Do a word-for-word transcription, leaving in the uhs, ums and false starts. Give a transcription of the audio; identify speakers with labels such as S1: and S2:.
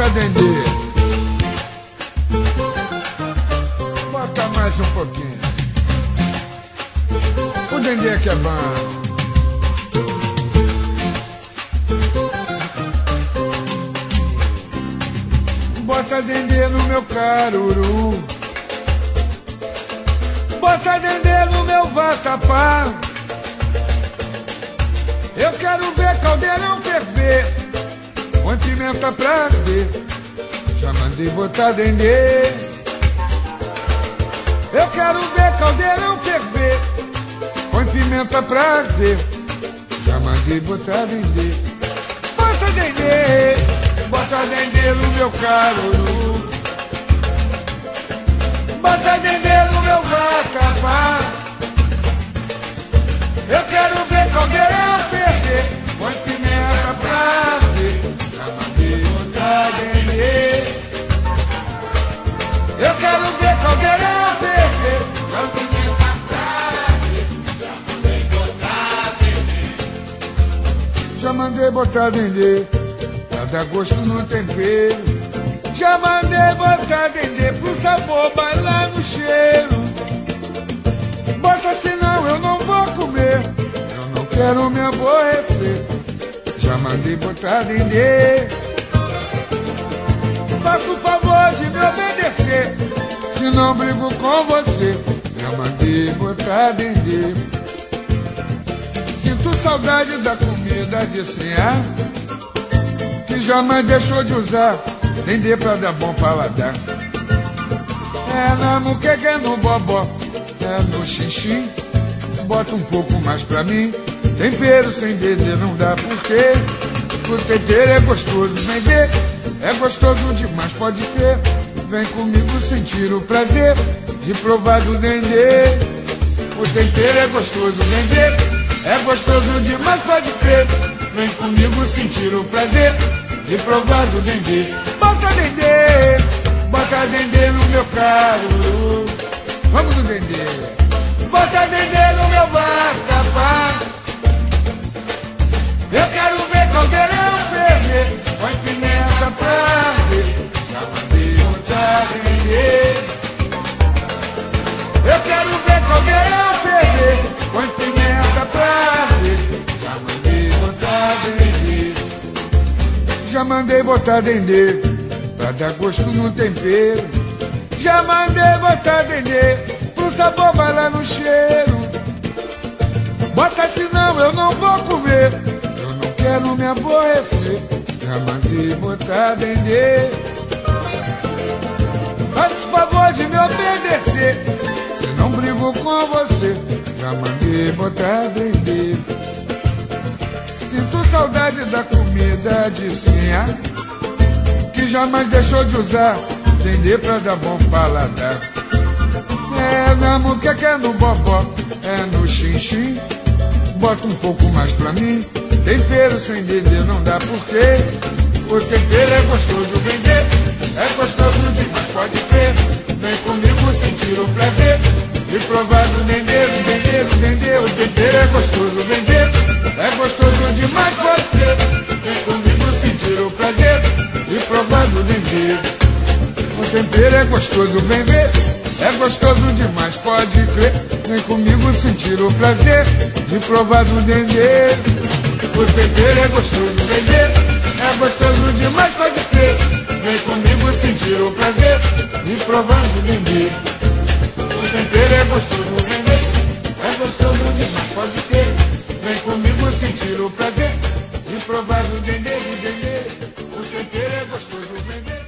S1: bota dendê. Bota mais um pouquinho. O dendê que é bom. Bota dendê no meu caruru. Bota dendê no meu vatapá. Eu quero ver caldeirão ferver, põe pimenta pra arder. Já mandei botar dendê. Eu quero ver caldeirão ferver, põe pimenta pra arder. Já mandei botar dendê. Bota dendê, bota dendê no meu caruru. Bota dendê no meu vatapá. Eu quero ver caldeirão ferver, põe pimenta pra arder. Já mandei botar dendê. Eu quero ver caldeirão ferver, põe pimenta pra arder. Já mandei botar dendê. Já mandei botar dendê, pra dar gosto no tempero. Já mandei botar dendê pro sabor bailar no cheiro. Bota senão eu não vou comer, eu não quero me aborrecer. Já mandei botar dendê. Faça o favor de me obedecer, se não brigo com você. Já mandei botar dendê. Sinto saudade da comida de cear, que jamais deixou de usar dendê pra dar bom paladar. É na muqueca, é no bobó, é no xixi. Bota um pouco mais pra mim. Tempero sem dendê não dá porque o tempero é gostoso. Dendê é gostoso demais, pode ter. Vem comigo sentir o prazer de provar do dendê. O tempero é gostoso, dendê é gostoso demais, pode crer. Vem comigo sentir o prazer de provar do dendê. Bota dendê, bota dendê no meu carro. Vamos no dendê. Bota dendê no meu vatapá. Eu quero ver caldeirão ferver, põe pimenta pra arder. Já mandei botar dendê. Eu quero ver caldeirão ferver, põe pimenta pra arder. Já mandei botar dendê. Já mandei botar dendê, pra dar gosto no tempero. Já mandei botar dendê, pro sabor bailar no cheiro. Bota senão eu não vou comer, eu não quero me aborrecer. Já mandei botar dendê. Faça o favor de me obedecer, se não brigo com você. Já mandei botar dendê. Sinto saudade da comida de sinhá, que jamais deixou de usar dendê pra dar bom paladar. É na muqueca, é no bobó, é no xinxim. Bota um pouco mais pra mim. Tempero sem dendê não dá porque o tempero é gostoso. Dendê é gostoso demais, pode crer. Vem comigo sentir o prazer de provar do dendê. O dendê, o dendê, o tempero é gostoso. Dendê é gostoso demais, pode crer. Vem comigo sentir o prazer de provar do dendê. O tempero é gostoso, dendê é gostoso demais, pode crer. Vem comigo sentir o prazer de provar do dendê. O tempero é gostoso, dendê é gostoso demais, pode crer. Vem comigo sentir o prazer de provar do dendê. O tempero é gostoso, dendê é gostoso demais, pode crer. Vem comigo sentir o prazer de provar do dendê, do dendê. O tempero é gostoso, dendê.